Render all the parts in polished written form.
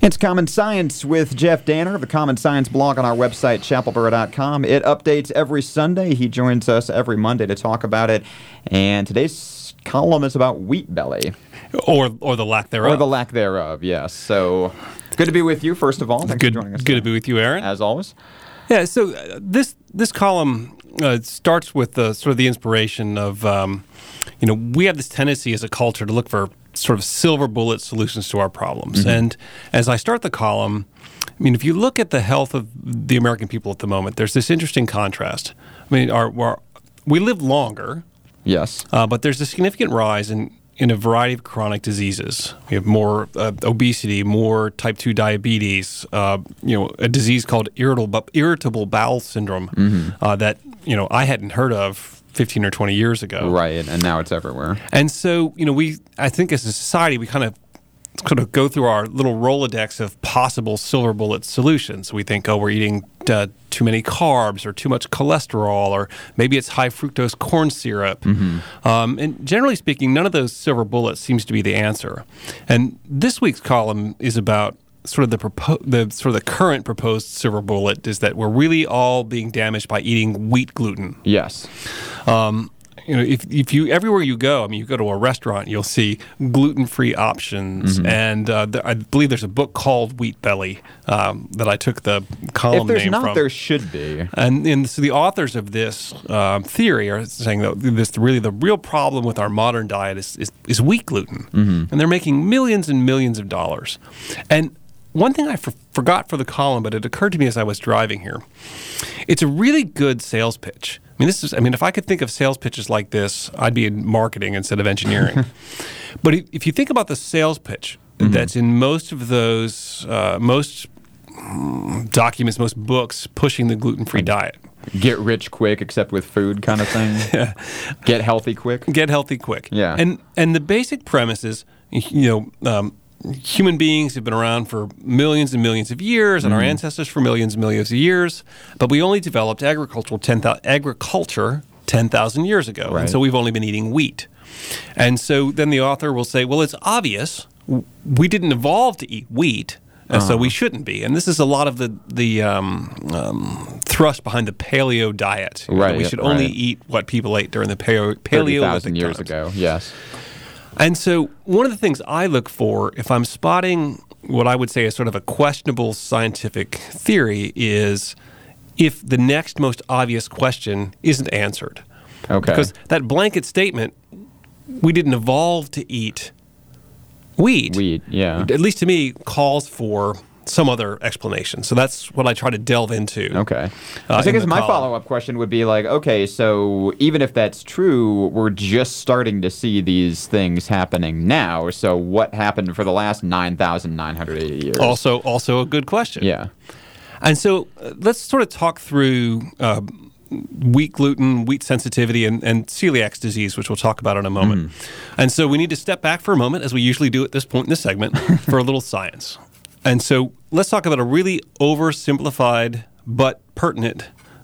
It's Common Science with Jeff Danner of the Common Science blog on our website, chapelboro.com. It updates every Sunday. He joins us every Monday to talk about it. And today's column is about wheat belly. Or the lack thereof. Or the lack thereof, yes. So good to be with you, first of all. Thanks for joining us. Good to be with you, Aaron. As always. Yeah, so this column starts with sort of the inspiration of, we have this tendency as a culture to look for sort of silver bullet solutions to our problems. Mm-hmm. And as I start the column, I mean, if you look at the health of the American people at the moment, there's this interesting contrast. I mean, we live longer. Yes. But there's a significant rise in a variety of chronic diseases. We have more obesity, more type 2 diabetes, a disease called irritable bowel syndrome that, I hadn't heard of 15 or 20 years ago. Right, and now it's everywhere. And so, I think as a society, we kind of go through our little Rolodex of possible silver bullet solutions. We think, we're eating too many carbs or too much cholesterol, or maybe it's high fructose corn syrup. Mm-hmm. And generally speaking, none of those silver bullets seems to be the answer. And this week's column is about sort of the current proposed silver bullet is that we're really all being damaged by eating wheat gluten. Yes. If you everywhere you go, you go to a restaurant, you'll see gluten-free options, and I believe there's a book called Wheat Belly that I took the column name from. If there's not, there should be. And so the authors of this theory are saying that the real problem with our modern diet is wheat gluten, and they're making millions and millions of dollars. And one thing I forgot for the column, but it occurred to me as I was driving here, it's a really good sales pitch. If I could think of sales pitches like this, I'd be in marketing instead of engineering. But if you think about the sales pitch that's in most of those, most documents, most books pushing the gluten-free diet. Get rich quick, except with food kind of thing. Yeah. Get healthy quick. Get healthy quick. Yeah. And the basic premise is, human beings have been around for millions and millions of years, and our ancestors for millions and millions of years, but we only developed agriculture 10,000 years ago, right. And so we've only been eating wheat. And so then the author will say, well, it's obvious we didn't evolve to eat wheat, and so we shouldn't be. And this is a lot of the thrust behind the paleo diet. Right. We should only eat what people ate during the Paleolithic 30,000 years ago, yes. And so one of the things I look for if I'm spotting what I would say is sort of a questionable scientific theory is if the next most obvious question isn't answered. Okay. Because that blanket statement, we didn't evolve to eat wheat. Wheat, yeah. At least to me, calls for some other explanation. So that's what I try to delve into. Okay. I guess my follow-up question would be like, okay, so even if that's true, we're just starting to see these things happening now. So what happened for the last 9,980 years? Also a good question. Yeah. And so let's sort of talk through wheat gluten, wheat sensitivity, and celiac disease, which we'll talk about in a moment. And so we need to step back for a moment, as we usually do at this point in the segment, for a little science. And so let's talk about a really oversimplified but pertinent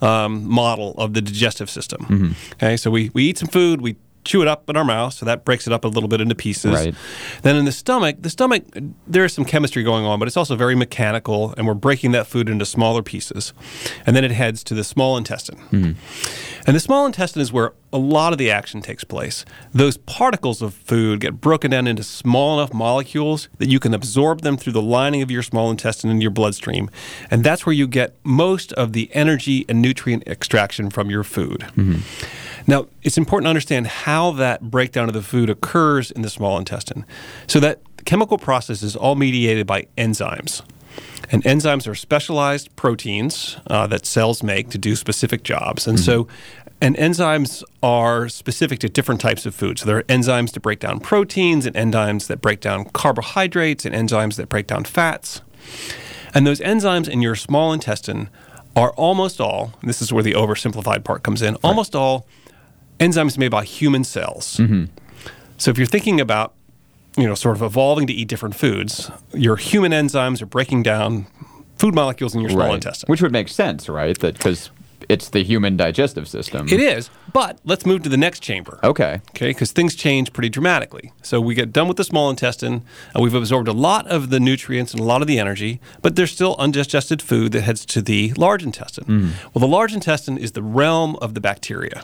model of the digestive system. Okay, so we eat some food, we chew it up in our mouth, so that breaks it up a little bit into pieces. Right. Then in the stomach, there is some chemistry going on, but it's also very mechanical, and we're breaking that food into smaller pieces. And then it heads to the small intestine. And the small intestine is where a lot of the action takes place. Those particles of food get broken down into small enough molecules that you can absorb them through the lining of your small intestine into your bloodstream. And that's where you get most of the energy and nutrient extraction from your food. Now, it's important to understand how that breakdown of the food occurs in the small intestine. So that chemical process is all mediated by enzymes. And enzymes are specialized proteins that cells make to do specific jobs. And and enzymes are specific to different types of food. So there are enzymes to break down proteins, and enzymes that break down carbohydrates, and enzymes that break down fats. And those enzymes in your small intestine are almost all, and this is where the oversimplified part comes in, almost all enzymes made by human cells. So if you're thinking about sort of evolving to eat different foods, your human enzymes are breaking down food molecules in your small intestine. Which would make sense, right? That because it's the human digestive system. It is, but let's move to the next chamber. Okay. Okay, because things change pretty dramatically. So we get done with the small intestine, and we've absorbed a lot of the nutrients and a lot of the energy, but there's still undigested food that heads to the large intestine. Well, the large intestine is the realm of the bacteria.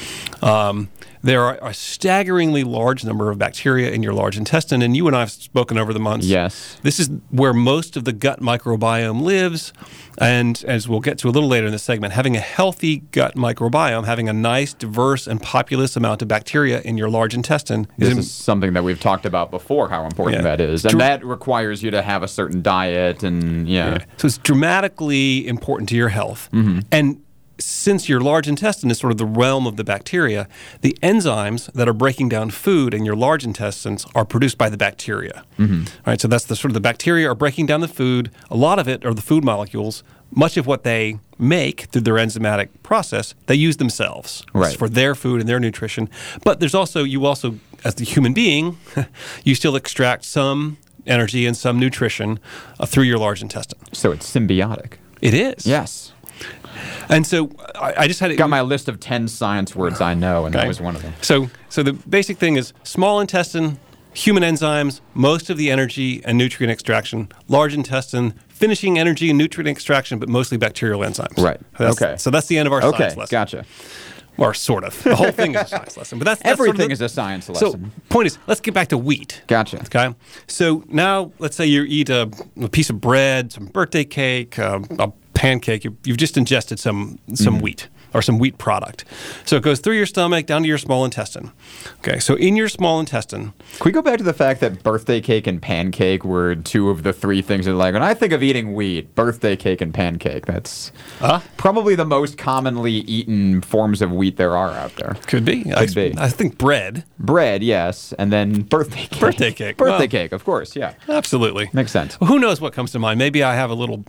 There are a staggeringly large number of bacteria in your large intestine, and you and I have spoken over the months. Yes. This is where most of the gut microbiome lives, and as we'll get to a little later in the segment, having a healthy gut microbiome, having a nice, diverse, and populous amount of bacteria in your large intestine is something that we've talked about before, how important that is. And that requires you to have a certain diet, and So it's dramatically important to your health. And since your large intestine is sort of the realm of the bacteria, the enzymes that are breaking down food in your large intestines are produced by the bacteria. Right, so that's the bacteria are breaking down the food. A lot of it are the food molecules. Much of what they make through their enzymatic process, they use themselves for their food and their nutrition. But there's also, as the human being, you still extract some energy and some nutrition through your large intestine. So it's symbiotic. It is. Yes. And so I just had got my list of 10 science words I know, and that was one of them. So the basic thing is small intestine, human enzymes, most of the energy and nutrient extraction. Large intestine, finishing energy and nutrient extraction, but mostly bacterial enzymes. Right. So that's the end of our science lesson. Okay, gotcha. Or sort of. The whole thing is a science lesson. But that's everything is a science lesson. So point is, let's get back to wheat. Gotcha. Okay. So now let's say you eat a piece of bread, some birthday cake, a pancake. You've just ingested some wheat or some wheat product. So it goes through your stomach down to your small intestine. Okay. So in your small intestine. Can we go back to the fact that birthday cake and pancake were two of the three things that, like, when I think of eating wheat, birthday cake and pancake, that's probably the most commonly eaten forms of wheat there are out there. Could be. I think bread. Bread, yes. And then birthday cake. Birthday cake. Birthday cake, of course, yeah. Absolutely. Makes sense. Well, who knows what comes to mind? Maybe I have a little,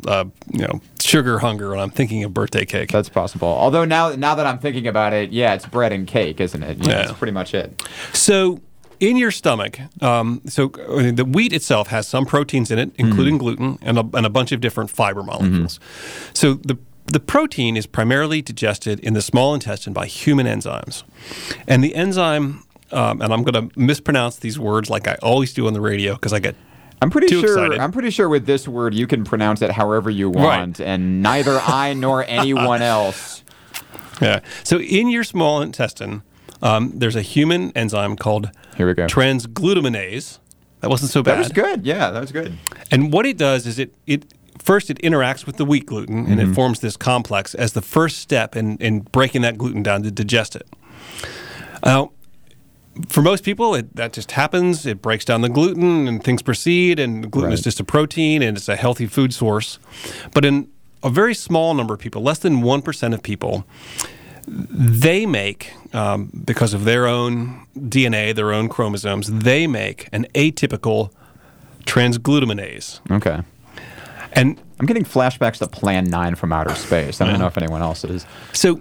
sugar hunger when I'm thinking of birthday cake. That's possible. Although now that I'm thinking about it, yeah, it's bread and cake, isn't it? Yeah. That's pretty much it. So in your stomach, the wheat itself has some proteins in it, including gluten and a bunch of different fiber molecules. So the protein is primarily digested in the small intestine by human enzymes. And the enzyme, and I'm going to mispronounce these words like I always do on the radio because I get I'm pretty excited. sure with this word you can pronounce it however you want, and neither I nor anyone else. Yeah. So in your small intestine, there's a human enzyme called transglutaminase. That wasn't so bad. That was good. Yeah, that was good. And what it does is it interacts with the wheat gluten, and it forms this complex as the first step in breaking that gluten down to digest it. Now, for most people, that just happens. It breaks down the gluten, and things proceed, and the gluten is just a protein, and it's a healthy food source. But in a very small number of people, less than 1% of people, they make, because of their own DNA, their own chromosomes, they make an atypical transglutaminase. Okay. And I'm getting flashbacks to Plan 9 from outer space. I don't know if anyone else is. So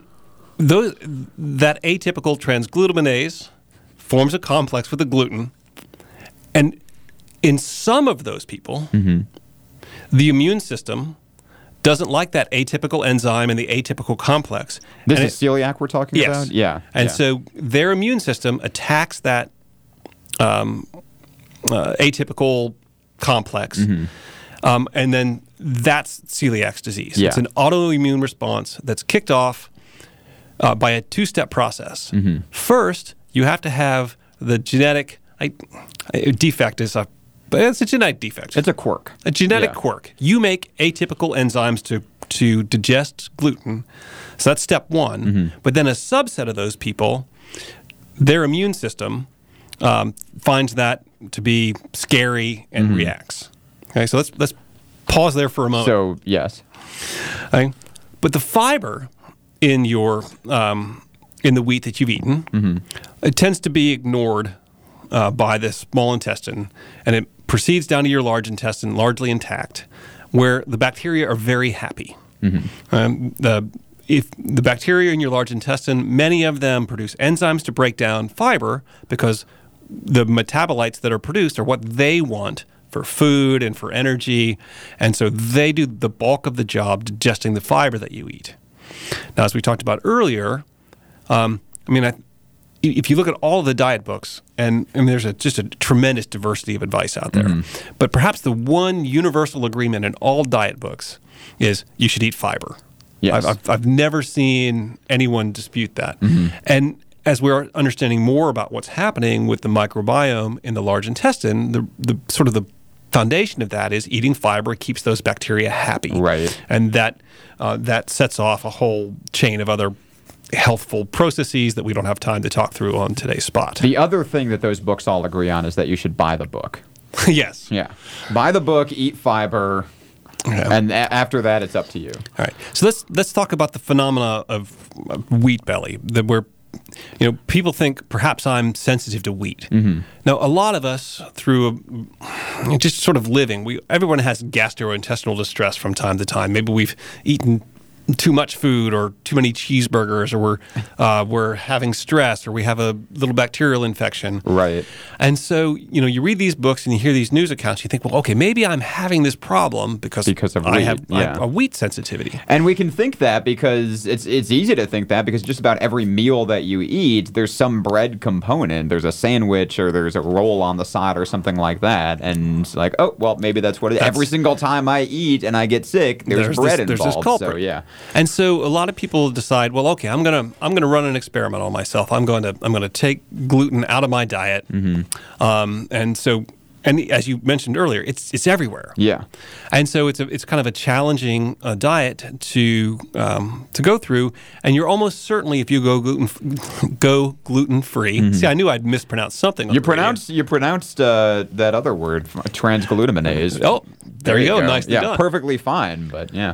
that atypical transglutaminase forms a complex with the gluten. And in some of those people, the immune system doesn't like that atypical enzyme and the atypical complex. This is celiac we're talking about? Yeah. And so their immune system attacks that atypical complex. And then that's celiac disease. Yeah. It's an autoimmune response that's kicked off by a two-step process. First, you have to have the genetic defect but it's a genetic defect. It's a quirk. A genetic quirk. You make atypical enzymes to digest gluten. So that's step one. But then a subset of those people, their immune system finds that to be scary and reacts. Okay, so let's pause there for a moment. So, yes. Okay. But the fiber in your in the wheat that you've eaten, it tends to be ignored by the small intestine, and it proceeds down to your large intestine largely intact, where the bacteria are very happy. If the bacteria in your large intestine, many of them produce enzymes to break down fiber because the metabolites that are produced are what they want for food and for energy, and so they do the bulk of the job digesting the fiber that you eat. Now, as we talked about earlier, if you look at all the diet books, and there's just a tremendous diversity of advice out there, but perhaps the one universal agreement in all diet books is you should eat fiber. Yes. I've never seen anyone dispute that. And as we're understanding more about what's happening with the microbiome in the large intestine, the sort of the foundation of that is eating fiber keeps those bacteria happy. Right. And that sets off a whole chain of other healthful processes that we don't have time to talk through on today's spot. The other thing that those books all agree on is that you should buy the book. Yes. Yeah. Buy the book, eat fiber, and after that, it's up to you. All right. So let's talk about the phenomena of wheat belly, where people think perhaps I'm sensitive to wheat. Now, a lot of us, through just sort of living, everyone has gastrointestinal distress from time to time. Maybe we've eaten too much food or too many cheeseburgers, or we're having stress, or we have a little bacterial infection. Right. And so, you read these books and you hear these news accounts, you think, well, okay, maybe I'm having this problem because of wheat. I have a wheat sensitivity. And we can think that because it's easy to think that because just about every meal that you eat, there's some bread component. There's a sandwich or there's a roll on the side or something like that. And like, oh, well, maybe that's what it is. Every single time I eat and I get sick, there's bread involved. There's this culprit. So, yeah. And so a lot of people decide, well, okay, I'm gonna run an experiment on myself. I'm gonna take gluten out of my diet. And as you mentioned earlier, it's everywhere. Yeah. And so it's kind of a challenging diet to go through. And you're almost certainly, if you go gluten free. See, I knew I'd mispronounced something. You pronounced that other word, transglutaminase. Oh, there you go. Nicely done. Perfectly fine. But yeah.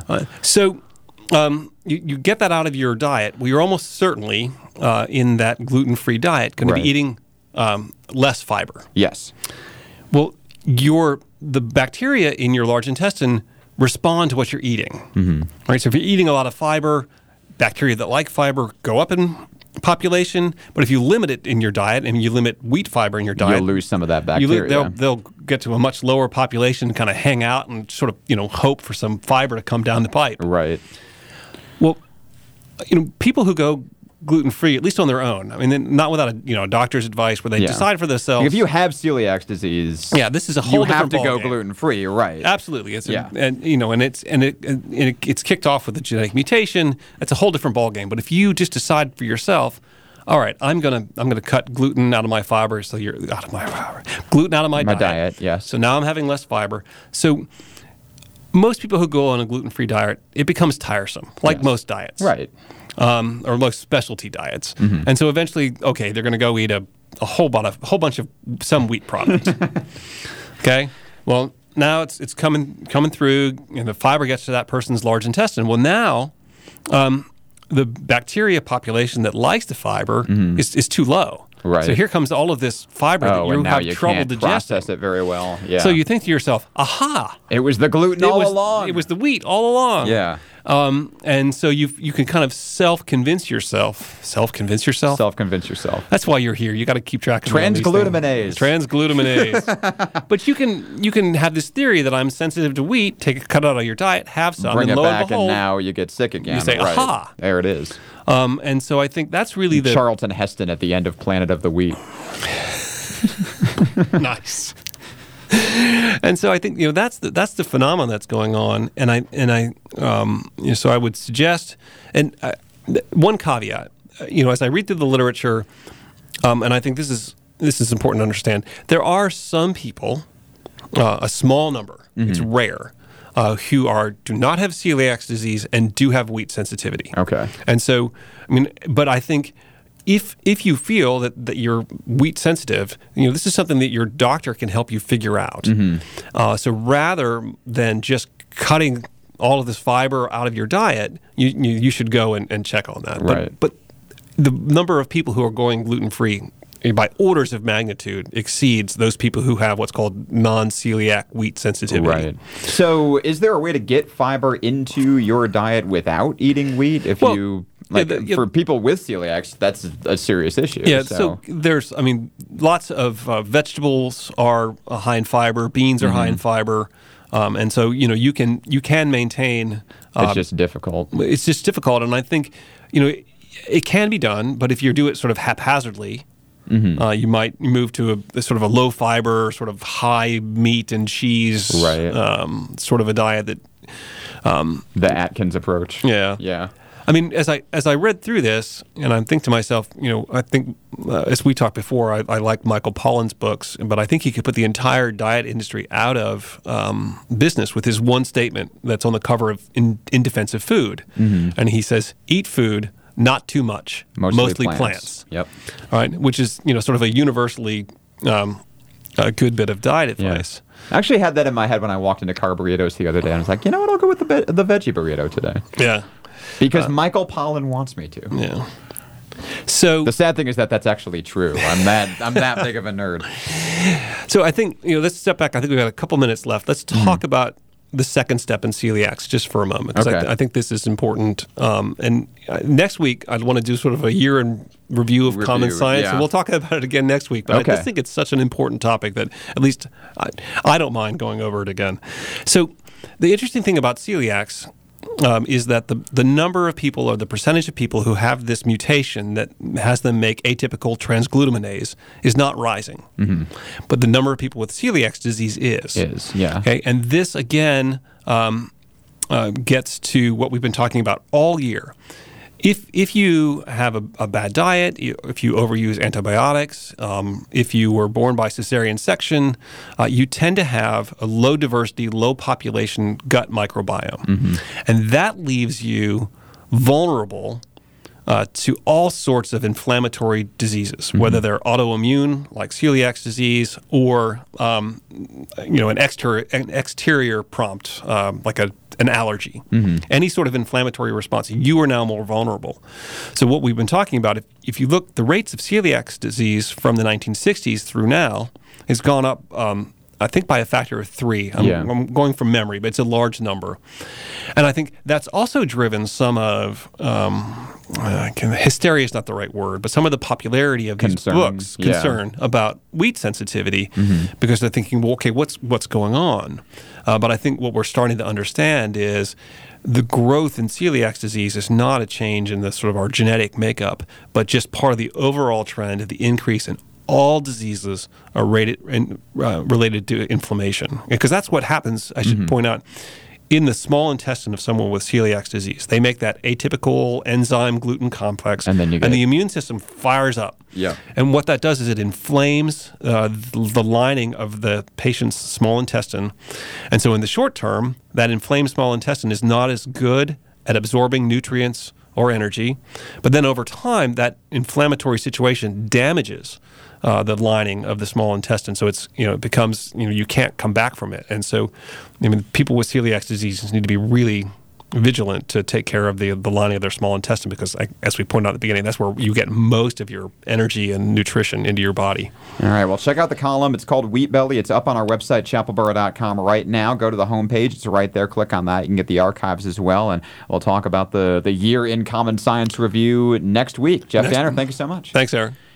You get that out of your diet. Well, you're almost certainly in that gluten-free diet going to be eating less fiber. Yes. Well, the bacteria in your large intestine respond to what you're eating. Right. So if you're eating a lot of fiber, bacteria that like fiber go up in population. But if you limit it in your diet and you limit wheat fiber in your diet, you'll lose some of that bacteria. They'll get to a much lower population, kind of hang out and sort of hope for some fiber to come down the pipe. Right. Well, people who go gluten-free, at least on their own, not without a doctor's advice, where they decide for themselves. If you have celiac disease, this is a whole different ballgame. You have to go gluten-free, right? Absolutely. It's kicked off with a genetic mutation. It's a whole different ballgame. But if you just decide for yourself, all right, I'm gonna cut gluten out of my fiber, so you're out of my fiber, gluten out of my diet. Yes. So now I'm having less fiber. So most people who go on a gluten-free diet, it becomes tiresome, like most diets. Right. Or most specialty diets. And so eventually, okay, they're going to go eat a whole bunch of some wheat product. Okay? Well, now it's coming through, and the fiber gets to that person's large intestine. Well, now the bacteria population that likes the fiber is too low. Right. So here comes all of this fiber that you have trouble digesting. Process it very well. Yeah. So you think to yourself, aha! It was the gluten all along. It was the wheat all along. Yeah. And so you can kind of self-convince yourself. Self-convince yourself? Self-convince yourself. That's why you're here. You got to keep track of transglutaminase. Transglutaminase. But you can have this theory that I'm sensitive to wheat, take a cut out of your diet, have some, bring and it lo back, and behold, and now you get sick again. You say, right. aha! There it is. And so I think that's really the Charlton Heston at the end of Planet of the Wheat. Nice. And so I think that's the phenomenon that's going on, so I would suggest, and one caveat, as I read through the literature, and I think this is important to understand. There are some people, a small number, it's rare, who do not have celiac disease and do have wheat sensitivity. Okay. And so, but I think if you feel that you're wheat sensitive, this is something that your doctor can help you figure out. So rather than just cutting all of this fiber out of your diet, you should go and check on that. Right. But the number of people who are going gluten-free by orders of magnitude exceeds those people who have what's called non-celiac wheat sensitivity. Right. So is there a way to get fiber into your diet without eating wheat? For people with celiacs, that's a serious issue. Yeah, so there's, lots of vegetables are high in fiber, beans are high in fiber. And so, you can maintain. It's just difficult. It's just difficult, and I think, it can be done, but if you do it sort of haphazardly, you might move to a sort of a low fiber, sort of high meat and cheese, sort of a diet that. The Atkins approach. Yeah. Yeah. I mean, as I read through this, and I think to myself, I think as we talked before, I like Michael Pollan's books, but I think he could put the entire diet industry out of business with his one statement that's on the cover of In Defense of Food, and he says, "Eat food, not too much, mostly plants." Yep. All right, which is sort of a universally a good bit of diet advice. I actually had that in my head when I walked into Car Burritos the other day, and I was like, you know what, I'll go with the veggie burrito today. Yeah. Because Michael Pollan wants me to. Yeah. So the sad thing is that that's actually true. I'm that big of a nerd. So I think let's step back. I think we've got a couple minutes left. Let's talk about the second step in celiacs just for a moment, because I think this is important. And next week I want to do sort of a year in review of common science, and we'll talk about it again next week. But I just think it's such an important topic that at least I don't mind going over it again. So the interesting thing about celiacs is that the number of people, or the percentage of people who have this mutation that has them make atypical transglutaminase is not rising. But the number of people with celiac disease is. Yeah. Okay, and this again gets to what we've been talking about all year. If you have a bad diet, if you overuse antibiotics, if you were born by cesarean section, you tend to have a low diversity, low population gut microbiome. And that leaves you vulnerable to all sorts of inflammatory diseases, whether they're autoimmune, like celiac disease, or an exterior prompt, like an allergy. Any sort of inflammatory response, you are now more vulnerable. So what we've been talking about, if you look, the rates of celiac disease from the 1960s through now has gone up, I think, by a factor of 3. I'm going from memory, but it's a large number. And I think that's also driven some of, hysteria is not the right word, but some of the popularity of these books, concern about wheat sensitivity, because they're thinking, well, okay, what's going on? But I think what we're starting to understand is the growth in celiac disease is not a change in the sort of our genetic makeup, but just part of the overall trend of the increase in all diseases are related to inflammation. Because that's what happens, I should point out, in the small intestine of someone with celiac disease. They make that atypical enzyme gluten complex, and the immune system fires up. Yeah. And what that does is it inflames the lining of the patient's small intestine. And so in the short term, that inflamed small intestine is not as good at absorbing nutrients or energy. But then over time, that inflammatory situation damages the lining of the small intestine. So it becomes, you can't come back from it. And so, people with celiac disease need to be really vigilant to take care of the lining of their small intestine, because, as we pointed out at the beginning, that's where you get most of your energy and nutrition into your body. All right, well, check out the column. It's called Wheat Belly. It's up on our website, chapelboro.com right now. Go to the homepage. It's right there. Click on that. You can get the archives as well, and we'll talk about the Year in Common Science review next week. Jeff Danner, thank you so much. Thanks, Aaron.